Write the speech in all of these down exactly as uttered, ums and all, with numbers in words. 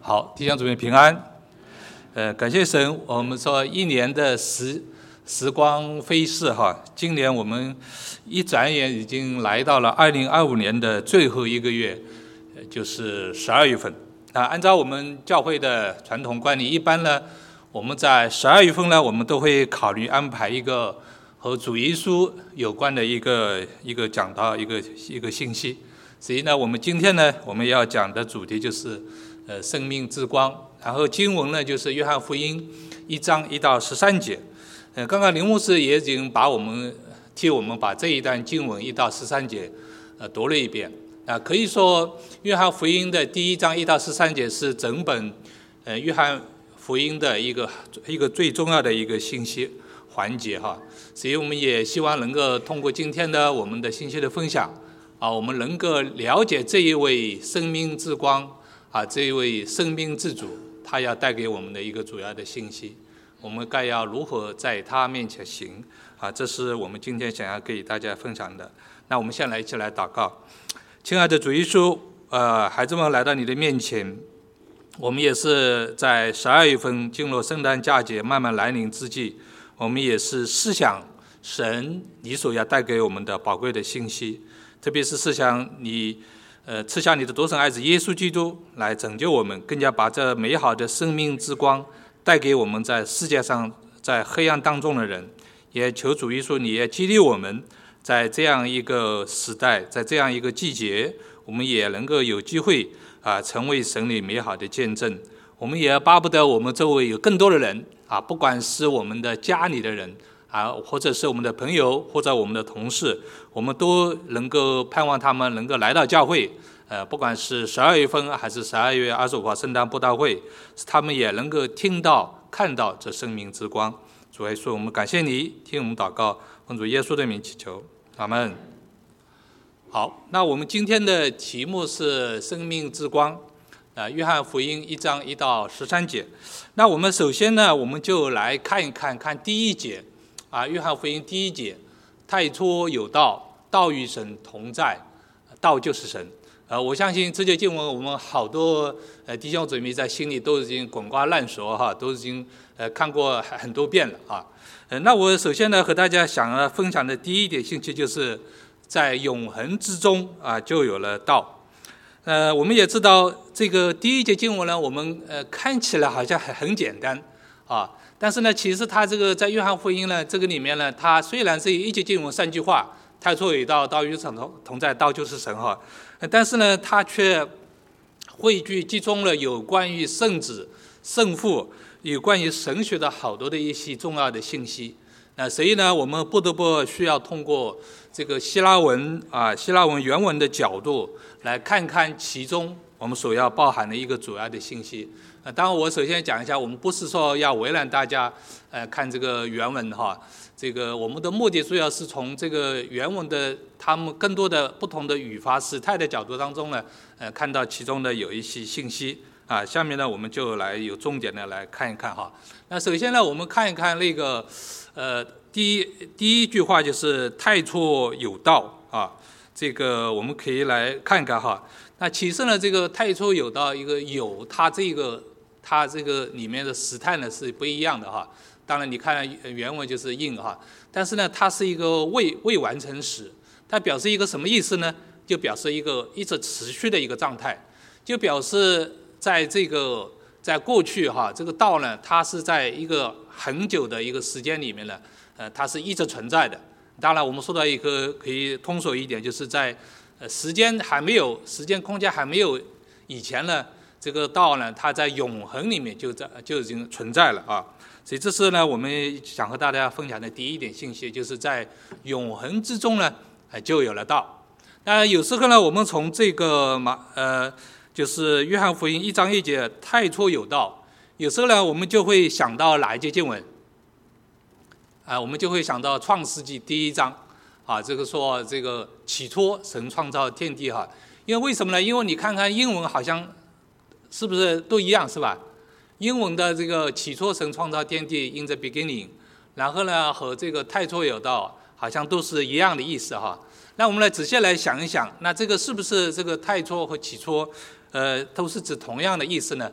好，弟兄姊妹平安。呃，感谢神，我们说一年的时时光飞逝哈，今年我们一转眼已经来到了二零二五年的最后一个月，就是十二月份。那按照我们教会的传统惯例，一般呢，我们在十二月份呢，我们都会考虑安排一个和主耶稣有关的一个一个讲道，一个一个信息。所以呢，我们今天呢，我们要讲的主题就是呃生命之光。然后经文呢，就是约翰福音一章一到十三节。呃，刚刚林牧师也已经把我们替我们把这一段经文一到十三节呃读了一遍。啊，可以说约翰福音的第一章一到十三节是整本呃约翰福音的一个一个最重要的一个信息环节哈。所以我们也希望能够通过今天的我们的信息的分享啊，我们能够了解这一位生命之光啊，这一位生命之主，他要带给我们的一个主要的信息，我们该要如何在他面前行啊，这是我们今天想要给大家分享的。那我们先来一起来祷告。亲爱的主耶稣，呃，孩子们来到你的面前，我们也是在十二月份进入圣诞佳节慢慢来临之际，我们也是思想神你所要带给我们的宝贵的信息，特别是思想你呃赐下你的独生爱子耶稣基督来拯救我们，更加把这美好的生命之光带给我们在世界上在黑暗当中的人。也求主耶稣你也激励我们，在这样一个时代，在这样一个季节，我们也能够有机会啊，成为神里美好的见证。我们也巴不得我们周围有更多的人啊，不管是我们的家里的人啊，或者是我们的朋友，或者我们的同事，我们都能够盼望他们能够来到教会。呃，不管是十二月份还是十二月二十五号圣诞布道会，他们也能够听到、看到这生命之光。主耶稣，我们感谢你，听我们祷告，奉主耶稣的名祈求，阿们。好，那我们今天的题目是生命之光，呃，约翰福音一章一到十三节。那我们首先呢，我们就来看一看，看第一节啊，约翰福音第一节，太初有道，道与神同在，道就是神。呃，我相信这节经文我们好多呃弟兄姊妹在心里都已经滚瓜烂熟哈，都已经呃看过很多遍了啊。呃，那我首先呢和大家想要分享的第一点信息，就是在永恒之中啊就有了道。呃，我们也知道这个第一节经文呢，我们呃看起来好像很很简单啊，但是呢，其实它这个在约翰福音呢这个里面呢，它虽然是一节经文三句话，太初有道，道与神同在，道就是神哈。但是呢，它却汇聚集中了有关于圣子、圣父、有关于神学的好多的一些重要的信息。那所以呢，我们不得不需要通过这个希腊文啊，希腊文原文的角度来看看其中我们所要包含的一个主要的信息。呃，当然我首先讲一下，我们不是说要为难大家，呃，看这个原文哈。这个我们的目的主要是从这个原文的他们更多的不同的语法时态的角度当中呢，呃，看到其中的有一些信息啊。下面呢，我们就来有重点的来看一看哈。那首先呢，我们看一看那个呃第一第一句话就是太初有道啊，这个我们可以来看看哈。那其实呢，这个太初有道一个有，它这个它这个里面的时态呢是不一样的哈。当然，你看原文就是 in 哈，但是呢，它是一个未未完成时，它表示一个什么意思呢？就表示一个一直持续的一个状态，就表示在这个在过去哈，这个道呢，它是在一个很久的一个时间里面呢，呃，它是一直存在的。当然，我们说到一个可以通俗一点，就是在呃时间还没有时间空间还没有以前呢，这个道呢，它在永恒里面就在就已经存在了啊。所以这是呢，我们想和大家分享的第一点信息，就是在永恒之中呢，就有了道。那有时候呢，我们从这个马呃，就是约翰福音一章一节太初有道，有时候呢，我们就会想到哪一节经文？啊，我们就会想到创世纪第一章啊，这个说这个起初神创造天地哈。因为为什么呢？因为你看看英文好像是不是都一样是吧？英文的这个起初神创造天地 in the beginning， 然后呢和这个太初有道好像都是一样的意思哈。那我们来仔细来想一想，那这个是不是这个太初和起初，呃，都是指同样的意思呢？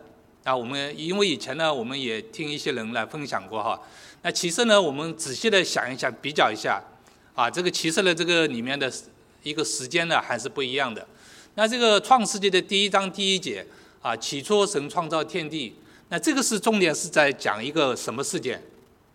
啊，我们因为以前呢，我们也听一些人来分享过哈。那其实呢，我们仔细的想一想，比较一下，啊，这个其实呢，这个里面的一个时间呢，还是不一样的。那这个创世纪的第一章第一节啊，起初神创造天地，那这个是重点是在讲一个什么事件？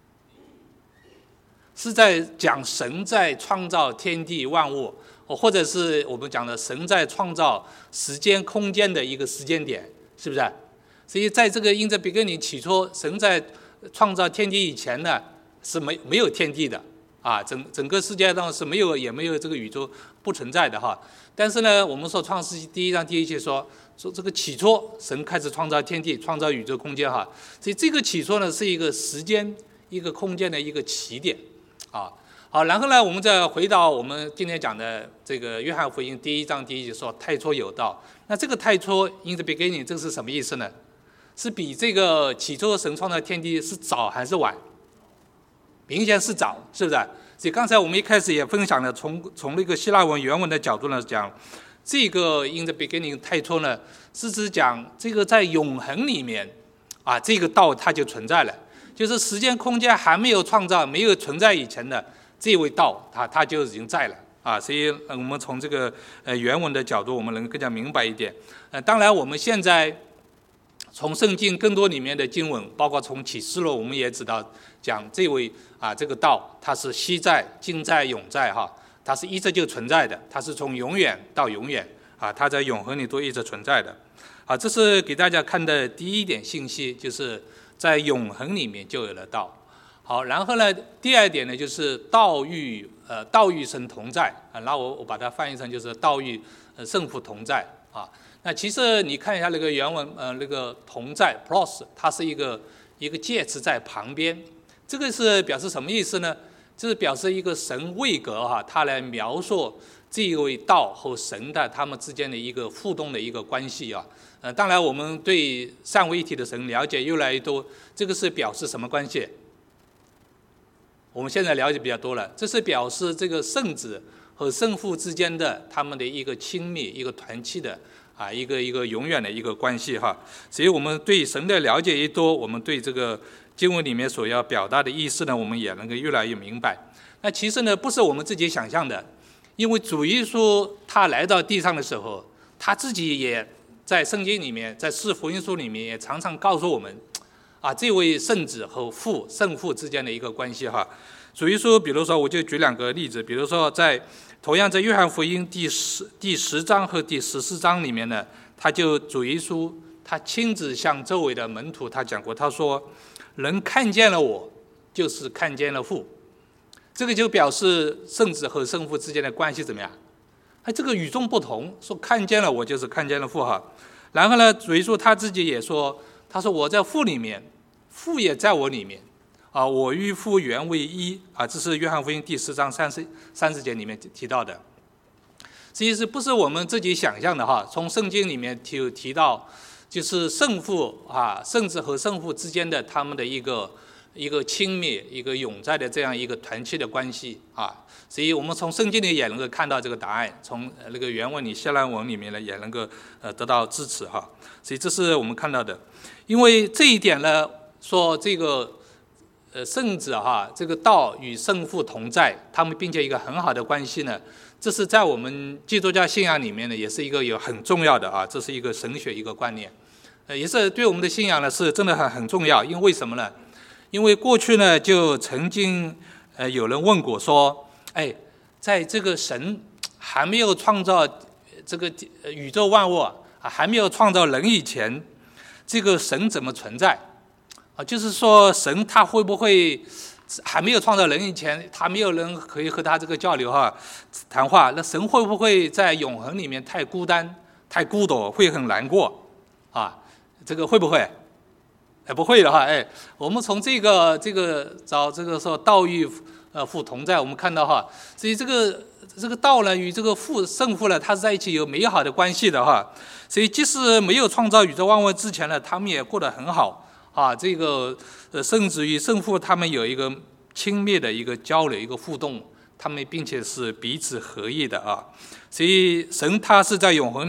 是在讲神在创造天地万物，或者是我们讲的神在创造时间空间的一个时间点，是不是？所以在这个 in the beginning 起初，神在创造天地以前呢，是没没有天地的啊，整整个世界上是没有也没有这个宇宙不存在的哈。但是呢，我们说创世纪第一章第一节说说这个起初神开始创造天地，创造宇宙空间哈。所以这个起初呢是一个时间一个空间的一个起点啊。好，然后呢，我们再回到我们今天讲的这个约翰福音第一章第一节说太初有道。那这个太初 in the beginning 这是什么意思呢？是比这个起初神创造天地是早还是晚？明显是早，是不是？所以刚才我们一开始也分享了，从从那个希腊文原文的角度呢讲，这个 in the beginning 太初呢，是指讲这个在永恒里面啊，这个道它就存在了，就是时间空间还没有创造、没有存在以前的这位道，它它就已经在了啊。所以我们从这个呃原文的角度，我们能更加明白一点。呃，当然我们现在从圣经更多里面的经文，包括从启示录，我们也知道讲这位啊这个道，它是昔在、今在、永在哈，它是一直就存在的，它是从永远到永远啊，它在永恒里都一直存在的。啊，这是给大家看的第一点信息，就是在永恒里面就有了道。好，然后呢，第二点呢，就是道与呃道与神同在啊，那我我把它翻译成就是道与呃圣父同在啊。那其实你看一下那个原文，呃，那个同在 plus， 它是一个一个介词在旁边，这个是表示什么意思呢？这是表示一个神位格哈，它来描述这一位道和神的他们之间的一个互动的一个关系啊。呃，当然我们对三位一体的神了解越来越多，这个是表示什么关系？我们现在了解比较多了，这是表示这个圣子和圣父之间的他们的一个亲密、一个团契的啊，一个一个永远的一个关系哈。所以我们对神的了解越多，我们对这个经文里面所要表达的意思呢，我们也能够越来越明白。那其实呢，不是我们自己想象的，因为主耶稣他来到地上的时候，他自己也在圣经里面，在四福音书里面也常常告诉我们，啊，这位圣子和父圣父之间的一个关系哈。主耶稣，比如说我就举两个例子，比如说在同样在约翰福音第十第十章和第十四章里面呢，他就主耶稣他亲自向周围的门徒他讲过，他说人看见了我，就是看见了父。这个就表示圣子和圣父之间的关系怎么样？哎，这个与众不同，说看见了我就是看见了父哈。然后呢，主耶稣他自己也说，他说我在父里面，父也在我里面。啊，我与父原为一啊，这是约翰福音第十章三十三十节里面提到的。其实不是我们自己想象的哈，从圣经里面提提到，就是圣父啊，圣子和圣父之间的他们的一个一个亲密、一个永在的这样一个团契的关系啊。所以我们从圣经里也能够看到这个答案，从那个原文里希腊文里面呢也能够呃得到支持哈。所以这是我们看到的，因为这一点呢，说这个。呃，圣子哈，这个道与圣父同在，他们并且一个很好的关系呢，这是在我们基督教信仰里面呢，也是一个有很重要的啊，这是一个神学一个观念，呃，也是对我们的信仰呢是真的很很重要。因为为什么呢？因为过去呢就曾经呃有人问过说，哎，在这个神还没有创造这个宇宙万物啊，还没有创造人以前，这个神怎么存在？啊，就是说神他会不会还没有创造人以前，他没有人可以和他这个交流哈谈话？那神会不会在永恒里面太孤单、太孤独，会很难过啊？这个会不会？哎，不会的哈。哎，我们从这个这个找这个说道与呃父同在，我们看到哈，所以这个这个道呢与这个父圣父呢，它是在一起有美好的关系的哈。所以即使没有创造宇宙万物之前呢，他们也过得很好。啊，这个呃，圣子与圣父他们有一个亲密的一个交流、一个互动，他们并且是彼此合一的啊。所以神他是在永恒里面，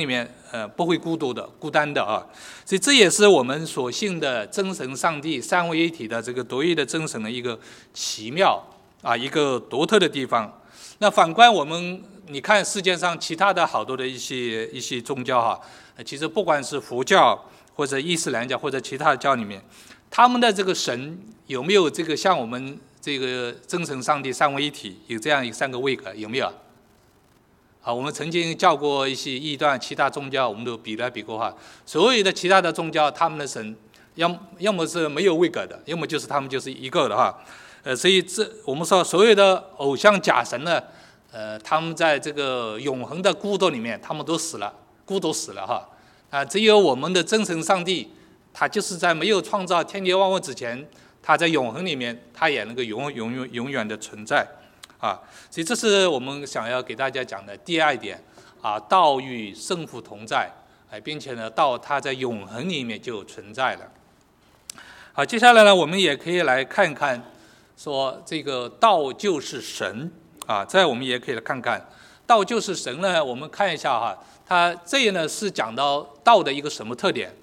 呃不会孤独的、孤单的啊。所以这也是我们所信的真神上帝三位一体的这个独一的真神的一个奇妙啊，一个独特的地方。那反观我们，你看世界上其他的好多的一些一些宗教哈，其实不管是佛教或者伊斯兰教或者其他的教里面，他们的这个神有没有这个像我们这个真神上帝三位一体有这样一三个位格，有没有？啊，我们曾经教过一些异端，其他宗教我们都比来比过哈。所有的其他的宗教，他们的神要要么是没有位格的，要么就是他们就是一个的哈。呃，所以这我们说所有的偶像假神呢，呃，他们在这个永恒的孤独里面，他们都死了，孤独死了哈。啊，只有我们的真神上帝，他就是在没有创造天地万物之前，他在永恒里面，他也能够永永永永远的存在。啊，所以这是我们想要给大家讲的第二点啊，道与圣父同在，哎，并且呢，道它在永恒里面就存在了。好，接下来呢，我们也可以来看看，说这个道就是神啊，在我们也可以来看看，道就是神呢，我们看一下哈，它这呢是讲到道的一个什么特点？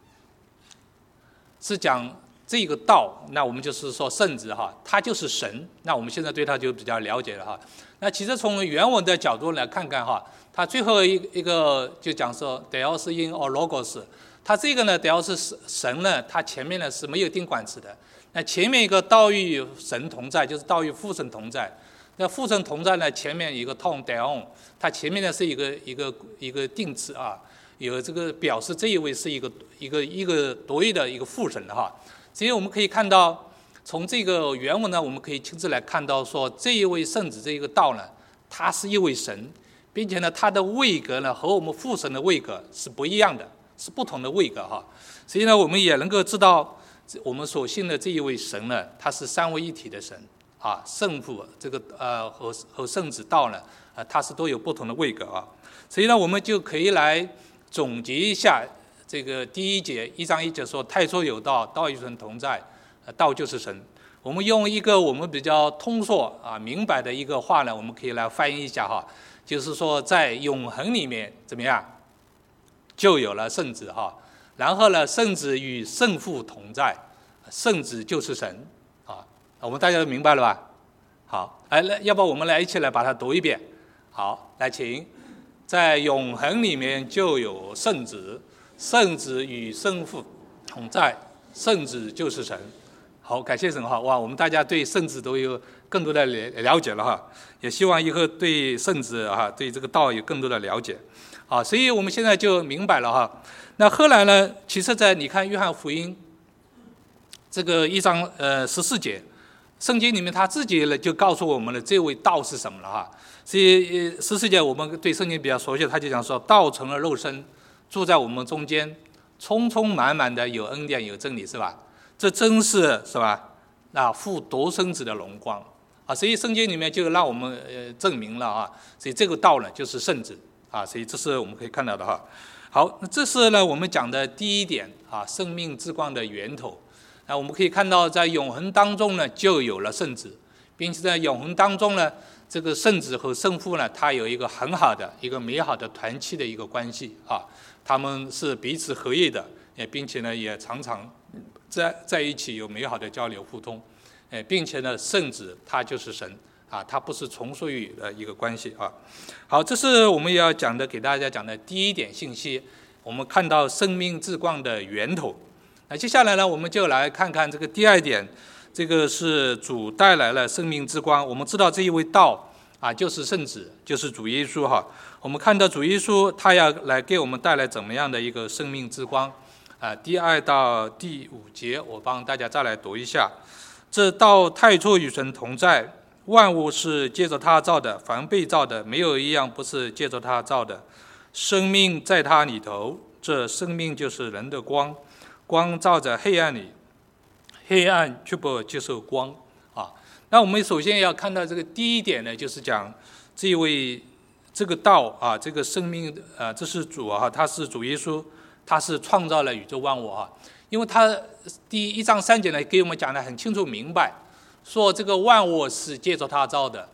是讲。这个道，那我们就是说圣子哈，它就是神。那我们现在对它就比较了解了哈。那其实从原文的角度来看看哈，它最后一一个就讲说 Theos in or logos， 它这个呢 Theos 是神呢，它前面呢是没有定冠词的。那前面一个道与神同在，就是道与父神同在。那父神同在呢，前面一个 ton Theon， 它前面呢是一个一个一个定词啊，有这个表示这一位是一个一个一个独一的一个父神的哈。所以我们可以看到，从这个原文呢，我们可以亲自来看到说，这一位圣子这一个道呢，他是一位神，并且呢，他的位格呢和我们父神的位格是不一样的，是不同的位格哈。所以呢，我们也能够知道，我们所信的这一位神呢，他是三位一体的神啊，圣父这个呃和和圣子道呢，呃，它是都有不同的位格啊。所以呢，我们就可以来总结一下。这个第一节一章一节说太初有道，道与神同在，道就是神。我们用一个我们比较通俗啊明白的一个话呢，我们可以来翻译一下哈，就是说在永恒里面怎么样，就有了圣子哈，然后呢，圣子与圣父同在，圣子就是神啊，我们大家都明白了吧？好，哎，要不我们来一起来把它读一遍。好，来请，在永恒里面就有圣子。圣子与圣父同在，圣子就是神。好，感谢神哈！哇，我们大家对圣子都有更多的了解了哈，也希望以后对圣子哈，对这个道有更多的了解。好，所以我们现在就明白了哈。那后来呢，其实在你看约翰福音这个一章呃十四节，圣经里面他自己呢就告诉我们了，这位道是什么了哈。所以十四节我们对圣经比较熟悉，他就讲说，道成了肉身。住在我们中间，充充满满的有恩典有真理，是吧？这真是是吧？那父独生子的荣光啊！所以圣经里面就让我们呃证明了啊，所以这个道呢就是圣子啊，所以这是我们可以看到的哈。好，那这是呢我们讲的第一点啊，生命之光的源头。那我们可以看到，在永恒当中呢就有了圣子，并且在永恒当中呢，这个圣子和圣父呢，它有一个很好的一个美好的团契的一个关系啊。他们是彼此合一的，也并且呢，也常常在在一起有美好的交流互通，呃，并且呢，圣子他就是神啊，他不是从属于的一个关系啊。好，这是我们要讲的，给大家讲的第一点信息。我们看到生命之光的源头。那接下来呢，我们就来看看这个第二点，这个是主带来了生命之光。我们知道这一位道啊，就是圣子，就是主耶稣哈。我们看到主耶稣，他要来给我们带来怎么样的一个生命之光啊？第二到第五节，我帮大家再来读一下。这道太初与神同在，万物是借着他造的，凡被造的，没有一样不是借着他造的。生命在他里头，这生命就是人的光，光照在黑暗里，黑暗却不接受光啊。那我们首先要看到这个第一点呢，就是讲这一位。这个道啊，这个生命啊，这是主啊，他是主耶稣，他是创造了宇宙万物啊。因为他第一章三节呢，给我们讲得很清楚明白，说这个万物是借着他造的，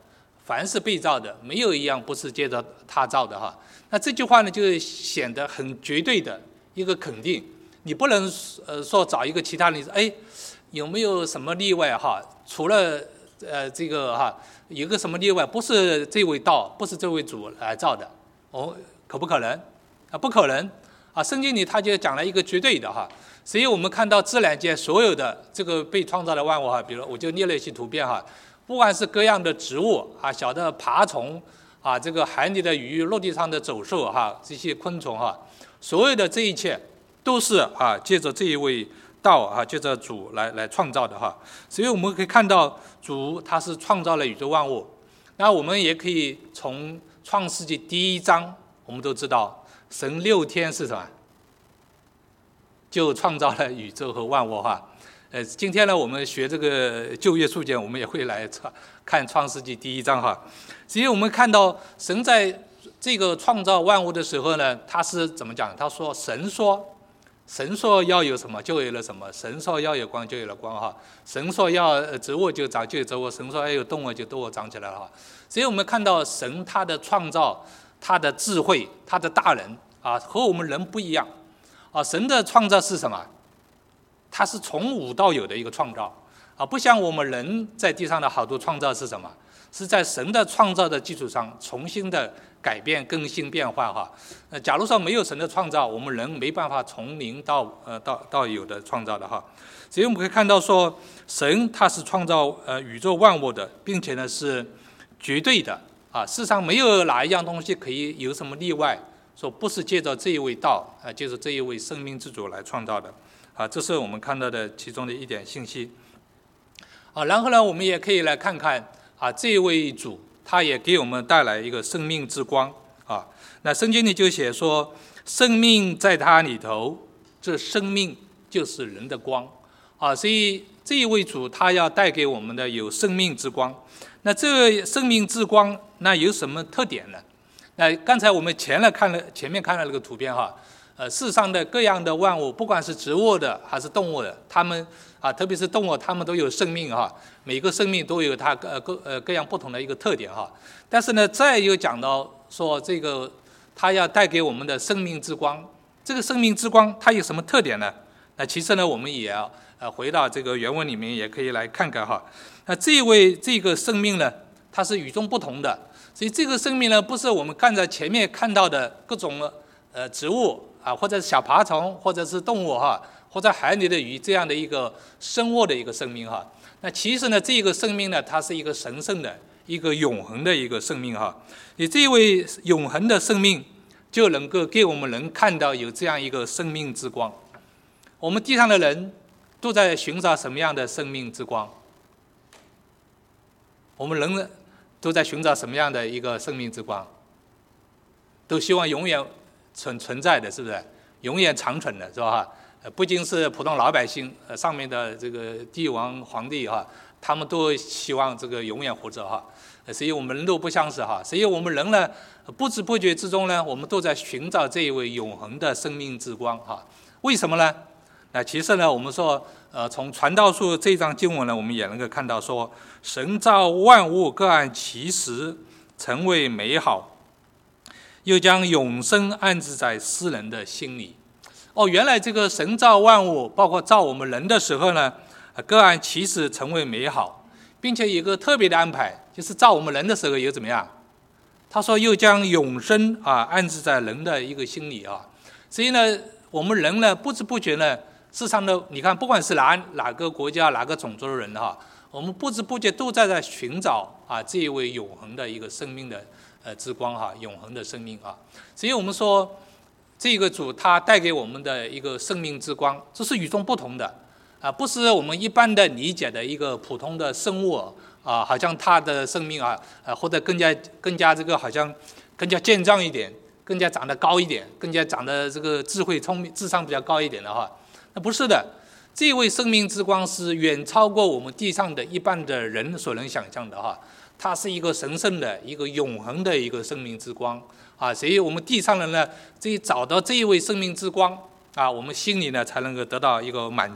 凡是被造的，没有一样不是借着他造的哈。那这句话呢，就显得很绝对的一个肯定。你不能呃说找一个其他人说，哎，有没有什么例外哈？除了呃这个哈，有个什么例外，不是这位道，不是这位主来造的，哦，可不可能？啊，不可能啊！圣经里他就讲了一个绝对的哈。所以我们看到自然界所有的这个被创造的万物哈，比如我就列了一些图片哈。不管是各样的植物啊，小的爬虫啊，这个海里的鱼，陆地上的走兽哈，这些昆虫哈，所有的这一切都是啊，借着这一位道啊，借着主来来创造的哈。所以我们可以看到主他是创造了宇宙万物。那我们也可以从创世纪第一章，我们都知道神六天是什么，就创造了宇宙和万物哈。呃，今天呢，我们学这个旧约书简，我们也会来看创世纪第一章哈。所以我们看到神在这个创造万物的时候呢，他是怎么讲？他说神说，神说要有什么就有了什么，神说要有光就有了光哈。神说要植物就长就有植物，神说要有动物就动物长起来了哈。所以我们看到神他的创造，他的智慧，他的大能啊，和我们人不一样啊。神的创造是什么？它是从无到有的一个创造啊，不像我们人在地上的好多创造是什么？是在神的创造的基础上重新的改变、更新、变化哈。呃，假如说没有神的创造，我们人没办法从零到呃到到有的创造的哈。所以我们可以看到说，神他是创造呃宇宙万物的，并且呢是绝对的啊，世上没有哪一样东西可以有什么例外，说不是借着这一位道啊，借着这一位生命之主来创造的。啊，这是我们看到的其中的一点信息。啊，然后呢，我们也可以来看看啊，这一位主，他也给我们带来一个生命之光啊。那圣经里就写说，生命在他里头，这生命就是人的光啊。所以这一位主，他要带给我们的有生命之光。那这生命之光，那有什么特点呢？那刚才我们前了看了前面看了那个图片哈。呃，世上的各样的万物，不管是植物的还是动物的，它们啊，特别是动物，它们都有生命哈。每个生命都有它各各呃各样不同的一个特点哈。但是呢，再又讲到说这个，它要带给我们的生命之光，这个生命之光它有什么特点呢？那其实呢，我们也要呃回到这个原文里面，也可以来看看哈。那这一位这个生命呢，它是与众不同的，所以这个生命呢，不是我们刚才前面看到的各种呃植物。啊，或者是小爬虫，或者是动物哈，或者海里的鱼这样的一个生物的一个生命哈。那其实呢，这个生命呢，它是一个神圣的、一个永恒的一个生命哈。你这位永恒的生命，就能够给我们人看到有这样一个生命之光。我们地上的人都在寻找什么样的生命之光？我们人都在寻找什么样的一个生命之光？都希望永远存存在的，是不是永远长存的，是吧？呃，不仅是普通老百姓，呃，上面的这个帝王皇帝哈，他们都希望这个永远活着哈。所以我们人都不相似哈。所以我们人呢，不知不觉之中呢，我们都在寻找这一位永恒的生命之光哈。为什么呢？那其实呢，我们说，呃，从传道书这一章经文呢，我们也能够看到说，神造万物各按其时，成为美好。又将永生安置在世人的心里。哦，原来这个神造万物，包括造我们人的时候呢，各按其时成为美好，并且有一个特别的安排，就是造我们人的时候有怎么样？他说又将永生啊安置在人的一个心里啊。所以呢，我们人呢不知不觉呢，世上的你看，不管是哪哪个国家、哪个种族的人哈，我们不知不觉都在在寻找啊这一位永恒的一个生命的。呃，之光哈，永恒的生命啊，所以我们说，这个主他带给我们的一个生命之光，这是与众不同的啊，不是我们一般的理解的一个普通的生物啊，好像他的生命啊，呃，或者更加更加这个好像更加健壮一点，更加长得高一点，更加长得这个智慧聪明智商比较高一点的哈，那不是的，这位生命之光是远超过我们地上的一般的人所能想象的哈。它是一个神圣的、一个永恒的一个生命之光啊，所以我们地上人呢，这找到这一位生命之光啊，我们心里呢才能够得到一个满足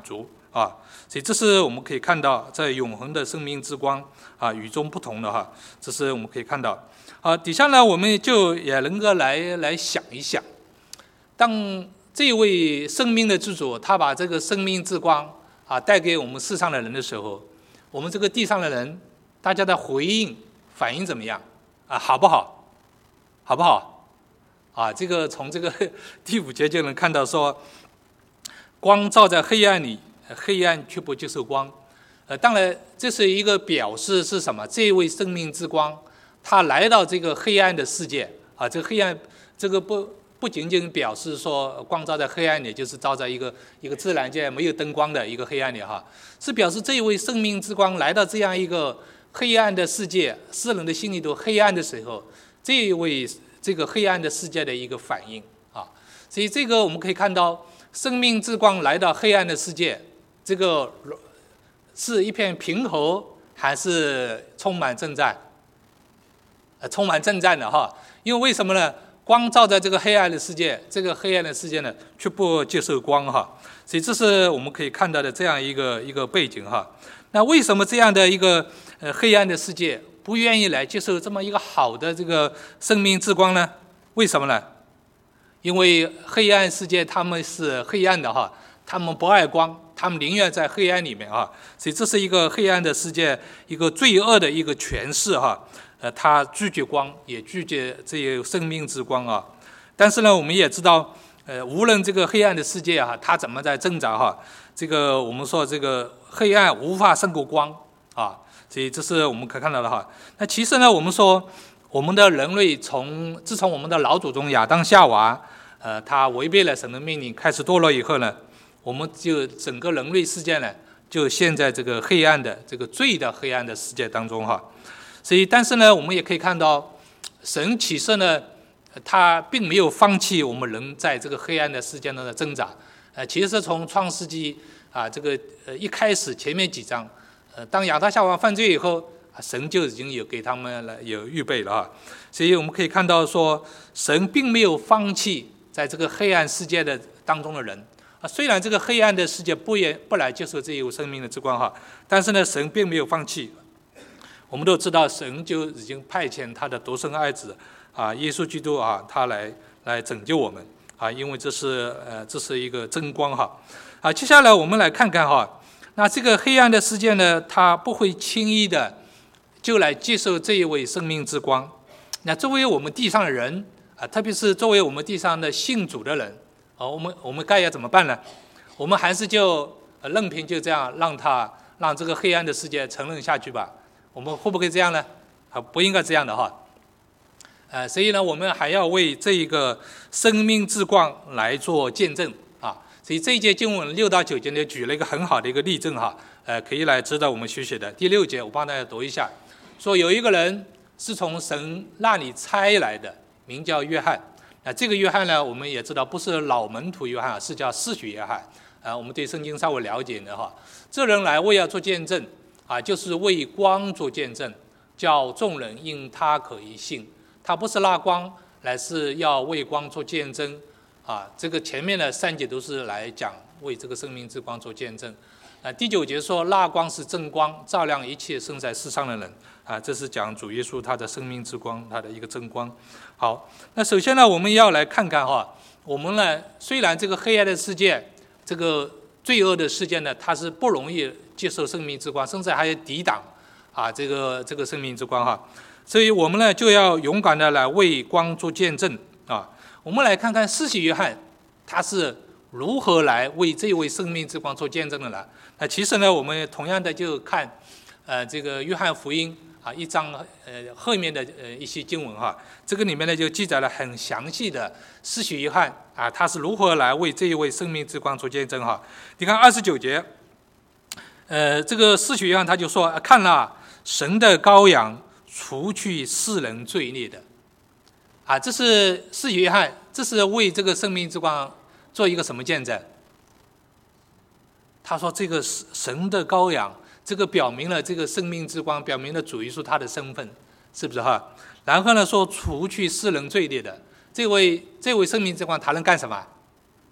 啊。所以这是我们可以看到，在永恒的生命之光啊，与众不同的哈，这是我们可以看到。好，底下呢，我们就也能够来来想一想，当这位生命的之主，他把这个生命之光啊带给我们世上的人的时候，我们这个地上的人，大家的回应反应怎么样啊？好不好？好不好？啊，这个从这个第五节就能看到说，光照在黑暗里。黑暗却不接受光，呃，当然这是一个表示是什么？这位生命之光，他来到这个黑暗的世界啊，这个黑暗，这个不不仅仅表示说光照在黑暗里，就是照在一个一个自然界没有灯光的一个黑暗里哈，是表示这一位生命之光来到这样一个黑暗的世界，世人的心里都黑暗的时候，这一位这个黑暗的世界的一个反应啊，所以这个我们可以看到，生命之光来到黑暗的世界。这个是一片平和，还是充满征战？呃，充满征战的哈。因为为什么呢？光照在这个黑暗的世界，这个黑暗的世界呢，却不接受光哈。所以这是我们可以看到的这样一个一个背景哈。那为什么这样的一个呃黑暗的世界不愿意来接受这么一个好的这个生命之光呢？为什么呢？因为黑暗世界他们是黑暗的哈，他们不爱光。他们宁愿在黑暗里面啊，所以这是一个黑暗的世界，一个罪恶的一个诠释哈。呃，他拒绝光，也拒绝这些生命之光啊。但是呢，我们也知道，呃，无论这个黑暗的世界啊，它怎么在挣扎哈，这个我们说这个黑暗无法胜过光啊。所以这是我们可看到的哈。那其实呢，我们说我们的人类从自从我们的老祖宗亚当夏娃，呃，他违背了神的命令，开始堕落以后呢。我们就整个人类世界呢，就陷在这个黑暗的这个罪的黑暗的世界当中哈。所以，但是呢，我们也可以看到，神其实呢，他并没有放弃我们人在这个黑暗的世界中的挣扎。呃，其实从创世纪啊，这个呃一开始前面几章，呃，当亚当夏娃犯罪以后，神就已经有给他们了有预备了哈。所以我们可以看到说，神并没有放弃在这个黑暗世界的当中的人。啊，虽然这个黑暗的世界不也不来接受这一生命的之光哈，但是呢，神并没有放弃。我们都知道，神就已经派遣他的独生爱子啊，耶稣基督啊，他来来拯救我们啊，因为这是呃这是一个真光哈。啊，接下来我们来看看哈，那这个黑暗的世界呢，它不会轻易的就来接受这一位生命之光。那作为我们地上的人啊，特别是作为我们地上的信主的人。哦，我们我们该要怎么办呢？我们还是就任凭就这样让他让这个黑暗的世界沉沦下去吧？我们会不会这样呢？啊，不应该这样的哈。呃，所以呢，我们还要为这一个生命之光来做见证啊。所以这一节经文六到九节呢，举了一个很好的一个例证哈，呃，可以来值得我们学习的。第六节我帮大家读一下，说有一个人是从神那里差来的，名叫约翰。那这个约翰呢，我们也知道不是老门徒约翰，是叫施洗约翰。啊，我们对圣经稍微了解的哈，这人来为要做见证啊，就是为光做见证，叫众人因他可以信。他不是那光，乃是要为光做见证啊。这个前面的三节都是来讲为这个生命之光做见证。啊，第九节说那光是真光，照亮一切生在世上的人。啊，这是讲主耶稣他的生命之光，他的一个真光。好，那首先呢，我们要来看看哈，我们呢虽然这个黑暗的世界，这个罪恶的世界呢，它是不容易接受生命之光，甚至还有抵挡啊这个这个生命之光哈，所以我们呢就要勇敢的来为光做见证啊。我们来看看施洗约翰他是如何来为这位生命之光做见证的呢？那其实呢，我们同样的就看呃这个约翰福音。啊，一章呃后面的呃一些经文哈，这个里面呢就记载了很详细的施洗约翰啊，他是如何来为这一位生命之光做见证哈。你看二十九节，呃，这个施洗约翰他就说，看了神的羔羊，除去世人罪孽的，啊，这是施洗约翰，这是为这个生命之光做一个什么见证？他说这个神的羔羊。这个表明了这个生命之光，表明了主耶稣他的身份，是不是哈？然后呢，说除去世人罪孽的这位这位生命之光，他能干什么？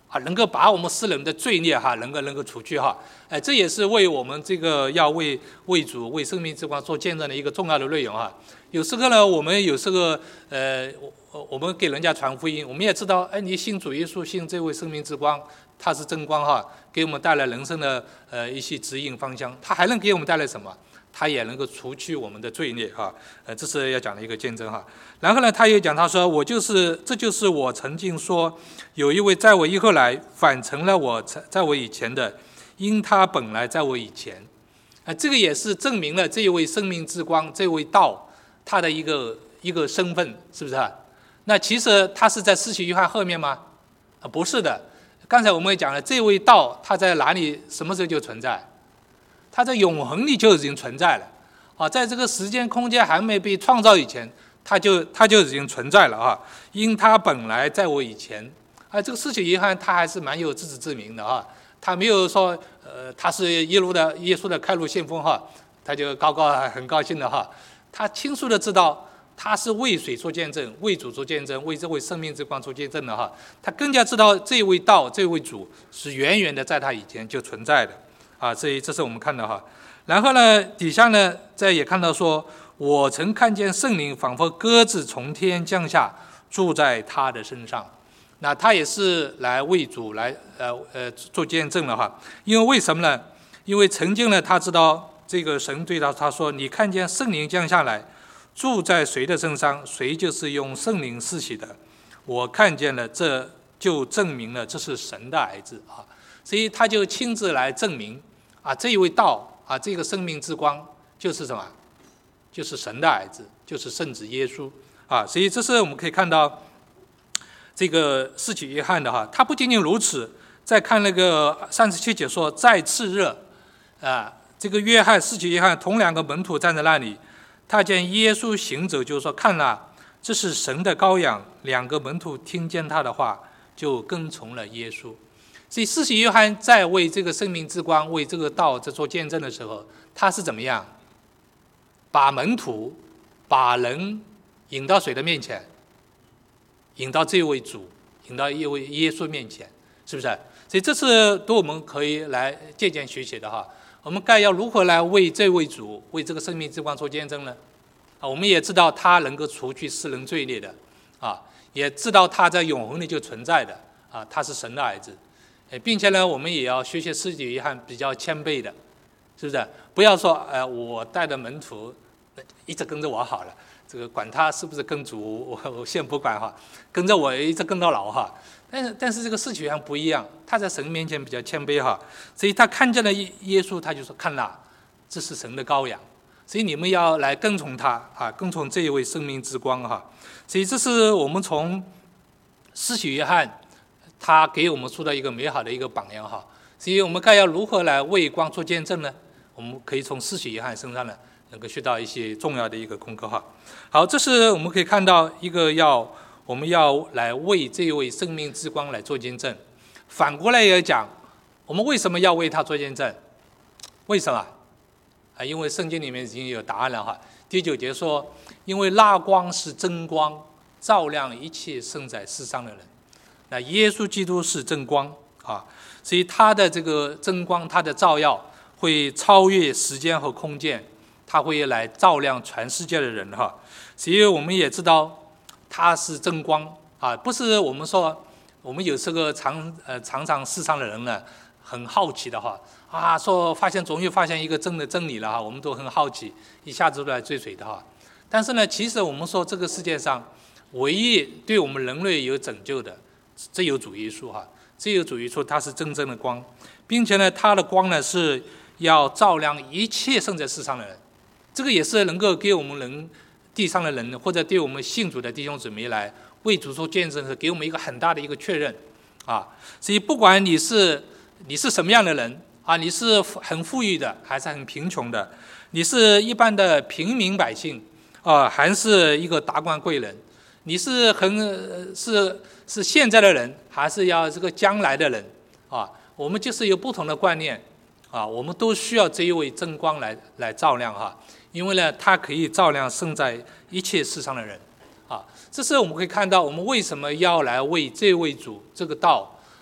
啊，能够把我们世人的罪孽哈，能够能够除去哈，哎，这也是为我们这个要为为主为生命之光做见证的一个重要的内容哈。有时候呢，我们有时候呃，我们给人家传福音，我们也知道，哎，你信主耶稣，信这位生命之光，他是真光哈，给我们带来人生的呃一些指引方向，他还能给我们带来什么？他也能够除去我们的罪孽哈，呃，这是要讲的一个见证哈。然后呢，他又讲，他说我就是，这就是我曾经说，有一位在我以后来，反成了我在我以前的，因他本来在我以前，啊、呃，这个也是证明了这一位生命之光，这位道，他的一个一个身份，是不是啊？那其实他是在施洗约翰后面吗？啊，不是的。刚才我们也讲了，这位道他在哪里，什么时候就存在？它在永恒里就已经存在了，啊，在这个时间空间还没被创造以前，它就它就已经存在了啊。因它本来在我以前，啊，这个施洗约翰他还是蛮有自知之明的啊，他没有说，呃，他是耶路的耶稣的开路先锋哈，他就高高很高兴的哈，他清楚的知道他是为谁做见证，为主做见证，为这位生命之光做见证的哈，他更加知道这位道这位主是远远的在他以前就存在的。啊，这这是我们看到哈，然后呢，底下呢，再也看到说，我曾看见圣灵仿佛鸽子从天降下，住在他的身上。那他也是来为主来呃呃做见证了哈，因为为什么呢？因为曾经呢，他知道这个神对他他说，你看见圣灵降下来，住在谁的身上，谁就是用圣灵施洗的。我看见了，这就证明了这是神的儿子啊，所以他就亲自来证明。啊，这一位道啊，这个生命之光就是什么？就是神的儿子，就是圣子耶稣啊。所以这是我们可以看到这个施洗约翰的哈。他不仅仅如此，再看那个三十七节说，在次日啊，这个约翰施洗约翰同两个门徒站在那里，他见耶稣行走，就说看了，这是神的羔羊。两个门徒听见他的话，就跟从了耶稣。所以施洗约翰在为这个生命之光、为这个道在做见证的时候，他是怎么样？把门徒、把人引到谁的面前？引到这位主，引到一位耶稣面前，是不是？所以这是都我们可以来借鉴学习的哈。我们该要如何来为这位主、为这个生命之光做见证呢？啊，我们也知道他能够除去世人罪孽的，啊，也知道他在永恒里就存在的，啊，他是神的儿子。并且呢，我们也要学习施洗约翰比较谦卑的，是不是？不要说，呃，我带的门徒一直跟着我好了，这个管他是不是跟主，我我先不管哈，跟着我一直跟到老哈。但是但是这个施洗约翰不一样，他在神面前比较谦卑哈，所以他看见了耶稣，他就说：“看啦，这是神的羔羊。”所以你们要来跟从他啊，跟从这一位生命之光哈。所以这是我们从施洗约翰。他给我们出了一个美好的一个榜样哈，所以我们该要如何来为光做见证呢？我们可以从施洗约翰身上呢，能够学到一些重要的一个功课哈。好，这是我们可以看到一个要我们要来为这位生命之光来做见证。反过来也讲，我们为什么要为他做见证？为什么？啊，因为圣经里面已经有答案了哈。第九节说，因为那光是真光，照亮一切生在世上的人。那耶稣基督是真光啊，所以他的这个真光，他的照耀会超越时间和空间，他会来照亮全世界的人哈。所以我们也知道他是真光啊，不是我们说我们有这个常呃常常世上的人呢很好奇的哈啊，说发现总有发现一个真的真理了哈，我们都很好奇，一下子都来追随的哈。但是呢，其实我们说这个世界上唯一对我们人类有拯救的，只有主耶稣哈，只有主耶稣，他是真正的光，并且呢，他的光呢是要照亮一切生在世上的人，这个也是能够给我们人地上的人或者对我们信主的弟兄姊妹来为主做见证，是给我们一个很大的一个确认啊。所以不管你是你是什么样的人啊，你是很富裕的还是很贫穷的，你是一般的平民百姓啊，还是一个达官贵人，你是很是是现在的人，还是要这个将来的人啊？我们就是有不同的观念啊，我们都需要这一位真光来来照亮哈，因为呢，它可以照亮生在一切世上的人啊。这是我们可以看到，我们为什么要来为这位主这个道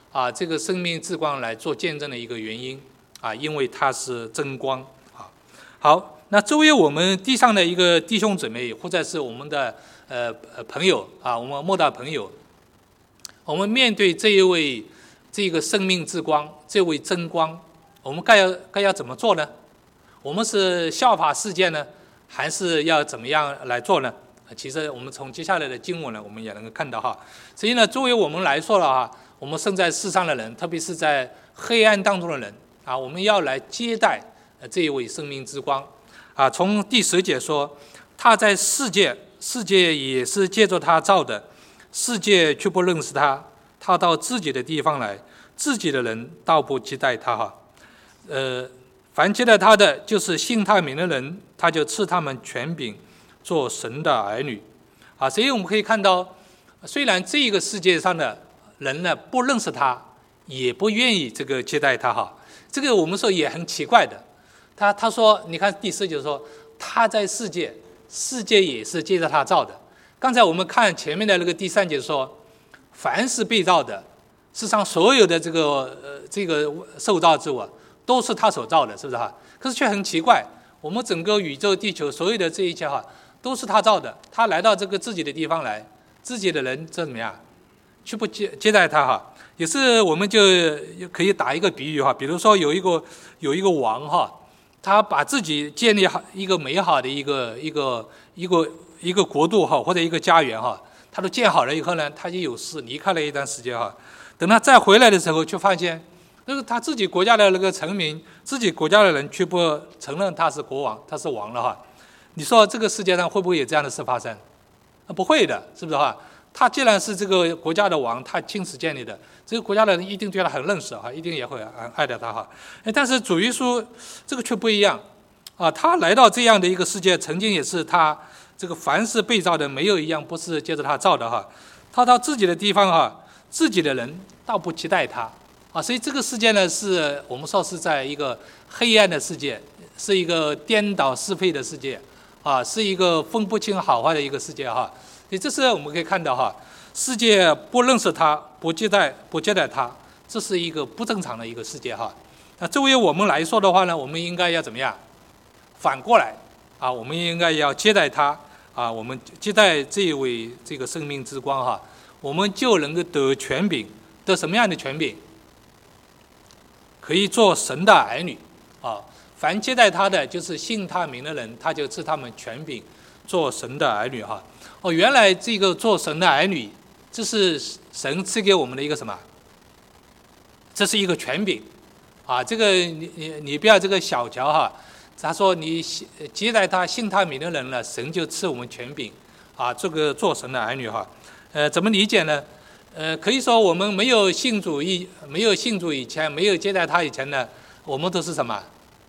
啊，这个生命之光来做见证的一个原因啊，因为它是真光啊。好，那作为我们地上的一个弟兄姊妹，或者是我们的呃朋友啊，我们末代朋友，我们面对这一位这个生命之光，这位真光，我们该要该要怎么做呢？我们是效法世界呢，还是要怎么样来做呢？其实我们从接下来的经文呢，我们也能够看到哈。所以呢，作为我们来说了哈，我们生在世上的人，特别是在黑暗当中的人啊，我们要来接待这一位生命之光啊。从第十节说，他在世界，世界也是借着他造的，世界却不认识他，他到自己的地方来，自己的人倒不接待他哈。呃，凡接待他的，就是信他名的人，他就赐他们权柄，做神的儿女啊。所以我们可以看到，虽然这个世界上的人呢不认识他，也不愿意这个接待他哈。这个我们说也很奇怪的。他他说，你看第四节说，他在世界，世界也是借着他造的。刚才我们看前面的那个第三节说，凡是被造的，世上所有的这个呃这个受造之物都是他所造的，是不是哈？可是却很奇怪，我们整个宇宙、地球所有的这一切哈，都是他造的。他来到这个自己的地方来，自己的人这怎么样？去不接接待他哈？也是我们就可以打一个比喻哈，比如说有一个有一个王哈，他把自己建立好一个美好的一个一个一个一个国度哈，或者一个家园哈，他都建好了以后呢，他就有事离开了一段时间哈。等他再回来的时候，就发现那个他自己国家的那个臣民，自己国家的人却不承认他是国王，他是王了哈。你说这个世界上会不会有这样的事发生？不会的，是不是哈？他既然是这个国家的王，他亲自建立的，这个国家的人一定对他很认识哈，一定也会很爱戴他哈。但是主耶稣这个却不一样啊，他来到这样的一个世界，曾经也是他这个凡是被造的，没有一样不是接着他造的哈。他到自己的地方哈，自己的人倒不期待他啊，所以这个世界呢，是我们说是在一个黑暗的世界，是一个颠倒是非的世界啊，是一个分不清好坏的一个世界哈。所以这是我们可以看到哈，世界不认识他，不接待不接待他，这是一个不正常的一个世界哈。那作为我们来说的话呢，我们应该要怎么样？反过来啊，我们应该要接待他啊，我们接待这一位这个生命之光哈，我们就能够得权柄，得什么样的权柄？可以做神的儿女啊。凡接待他的，就是信他名的人，他就赐他们权柄，做神的儿女哈。哦，原来这个做神的儿女，这是神赐给我们的一个什么？这是一个权柄啊！这个你你你不要这个小瞧哈。他说你接待他信他名的人呢，神就赐我们权柄啊，这个做神的儿女哈。呃，怎么理解呢？呃，可以说我们没有信主以没有信主以前，没有接待他以前呢，我们都是什么？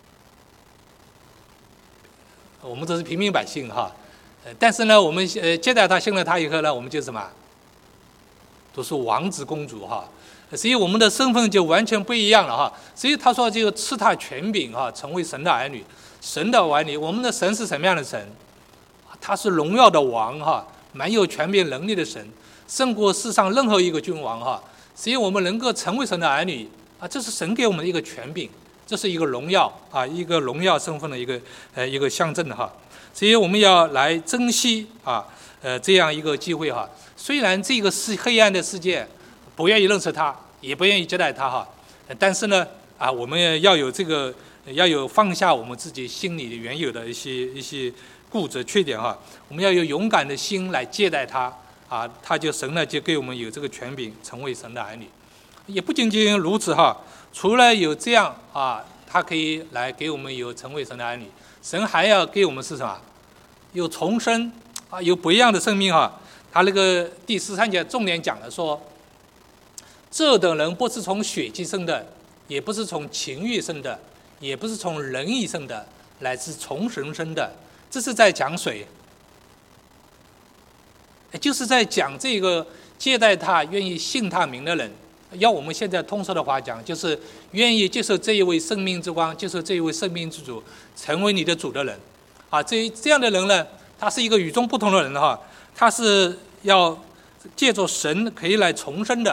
我们都是平民百姓哈。但是呢，我们呃接待他信了他以后呢，我们就什么？都是王子公主哈。所以我们的身份就完全不一样了哈。所以他说就赐他权柄哈，成为神的儿女，神的儿女。我们的神是什么样的神？他是荣耀的王哈，蛮有权柄能力的神，胜过世上任何一个君王哈。所以我们能够成为神的儿女啊，这是神给我们的一个权柄，这是一个荣耀啊，一个荣耀身份的一个呃一个象征哈。所以我们要来珍惜啊，呃，这样一个机会哈。虽然这个是黑暗的世界，不愿意认识他，也不愿意接待他哈，但是呢，啊，我们要有这个，要有放下我们自己心里原有的一些一些固执缺点哈。我们要有勇敢的心来接待他啊，他就神呢就给我们有这个权柄，成为神的儿女。也不仅仅如此哈，除了有这样啊，他可以来给我们有成为神的儿女。神还要给我们是什么？有重生啊，有不一样的生命哈。他那个第十三节重点讲了说，这等人不是从血气生的，也不是从情欲生的，也不是从人意生的，乃是从神生的。这是在讲谁？就是在讲这个接待他、愿意信他名的人。要我们现在通俗的话讲，就是愿意接受这一位生命之光，接受这一位生命之主，成为你的主的人啊。这这样的人呢，他是一个与众不同的人哈，他是要借着神可以来重生的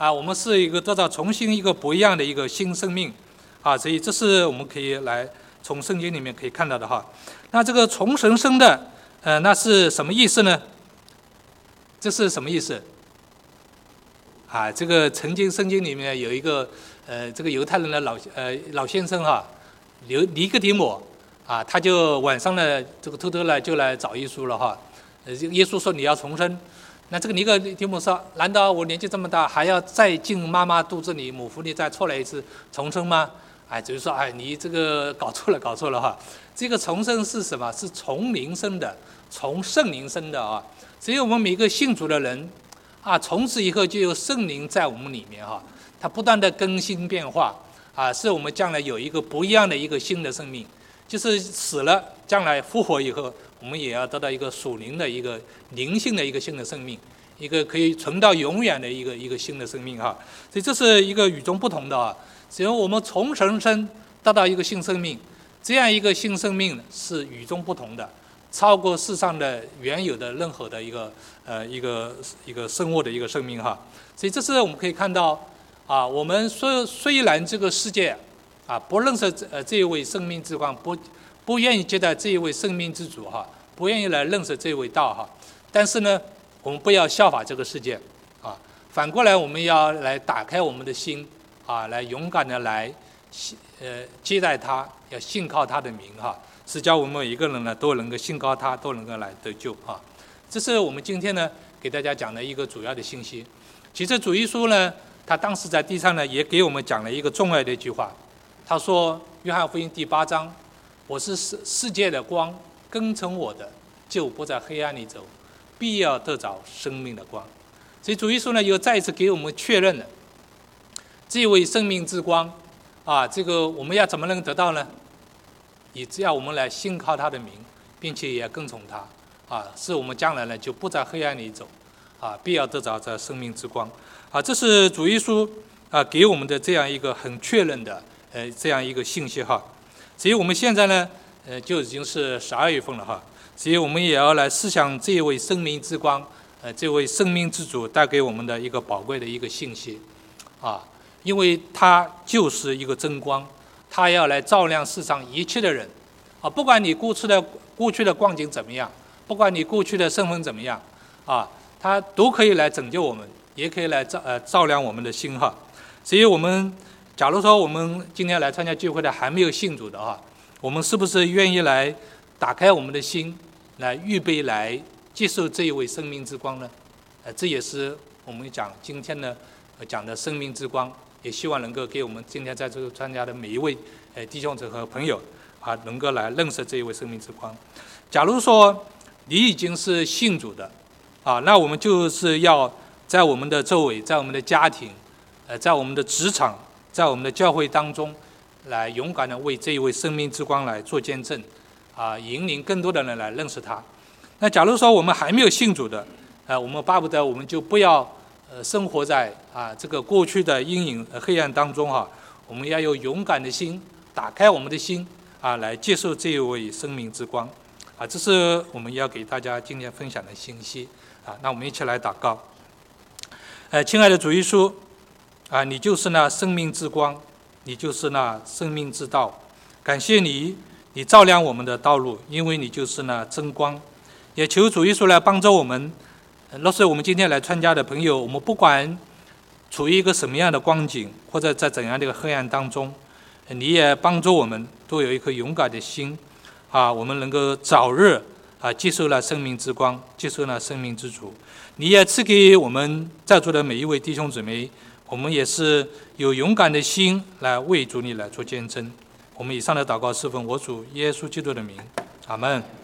啊，我们是一个得到重新一个不一样的一个新生命啊，所以这是我们可以来从圣经里面可以看到的哈。那这个从神生的，呃，那是什么意思呢？这是什么意思？啊，这个曾经圣经里面有一个呃，这个犹太人的老呃老先生哈，尼尼哥底母啊，他就晚上呢，这个偷偷来就来找耶稣了哈。呃，耶稣说你要重生，那这个尼哥底母说，难道我年纪这么大还要再进妈妈肚子里母腹里再出来一次重生吗？哎，就是说，哎，你这个搞错了，搞错了哈。这个重生是什么？是从灵生的，从圣灵生的啊。所以我们每个信主的人啊，从此以后就有圣灵在我们里面哈，它不断的更新变化啊，是我们将来有一个不一样的一个新的生命，就是死了，将来复活以后，我们也要得到一个属灵的一个灵性的一个新的生命，一个可以存到永远的一个一个新的生命哈。所以这是一个与众不同的啊。只有我们从神生得到一个新生命，这样一个新生命是与众不同的。超过世上的原有的任何的一个呃一个一个生物的一个生命哈，所以这是我们可以看到啊，我们虽虽然这个世界啊不认识呃这一位生命之光，不不愿意接待这一位生命之主哈，不愿意来认识这位道哈，但是呢，我们不要效法这个世界啊，反过来我们要来打开我们的心啊，来勇敢的来呃接待他，要信靠他的名哈。是叫我们每一个人呢都能够信靠他，都能够来得救啊！这是我们今天呢给大家讲的一个主要的信息。其实主耶稣呢，他当时在地上呢也给我们讲了一个重要的一句话。他说：“约翰福音第八章，我是世世界的光，跟从我的就不在黑暗里走，必要得着生命的光。”所以主耶稣呢又再一次给我们确认了这位生命之光啊，这个我们要怎么能得到呢？也只要我们来信靠他的名，并且也跟从他，啊，使我们将来呢就不在黑暗里走，啊，必要得着这生命之光，啊，这是主耶稣啊给我们的这样一个很确认的呃这样一个信息哈。所以我们现在呢，呃就已经是十二月份了哈，所以我们也要来思想这位生命之光，呃，这位生命之主带给我们的一个宝贵的一个信息，啊，因为他就是一个真光。他要来照亮世上一切的人，啊，不管你过去的过去的光景怎么样，不管你过去的身份怎么样，啊，他都可以来拯救我们，也可以来照呃照亮我们的心哈。所以我们假如说我们今天来参加聚会的还没有信主的哈，我们是不是愿意来打开我们的心，来预备来接受这一位生命之光呢？呃，这也是我们讲今天呢讲的生命之光。也希望能够给我们今天在这个参加的每一位呃弟兄姊妹和朋友啊，能够来认识这一位生命之光。假如说你已经是信主的啊，那我们就是要在我们的周围，在我们的家庭，呃，在我们的职场，在我们的教会当中，来勇敢的为这一位生命之光来做见证啊，引领更多的人来认识他。那假如说我们还没有信主的，呃，我们巴不得我们就不要。呃，生活在啊这个过去的阴影、黑暗当中哈、啊，我们要有勇敢的心，打开我们的心啊，来接受这一位生命之光啊，这是我们要给大家今天分享的信息啊。那我们一起来祷告。呃，亲爱的主耶稣啊，你就是那生命之光，你就是那生命之道。感谢你，你照亮我们的道路，因为你就是那真光。也求主耶稣来帮助我们。若是我们今天来参加的朋友，我们不管处于一个什么样的光景，或者在怎样的一个黑暗当中，你也帮助我们都有一颗勇敢的心啊，我们能够早日啊接受了生命之光，接受了生命之主。你也赐给我们在座的每一位弟兄姊妹，我们也是有勇敢的心来为主你来做见证。我们以上的祷告是奉我主耶稣基督的名，阿们。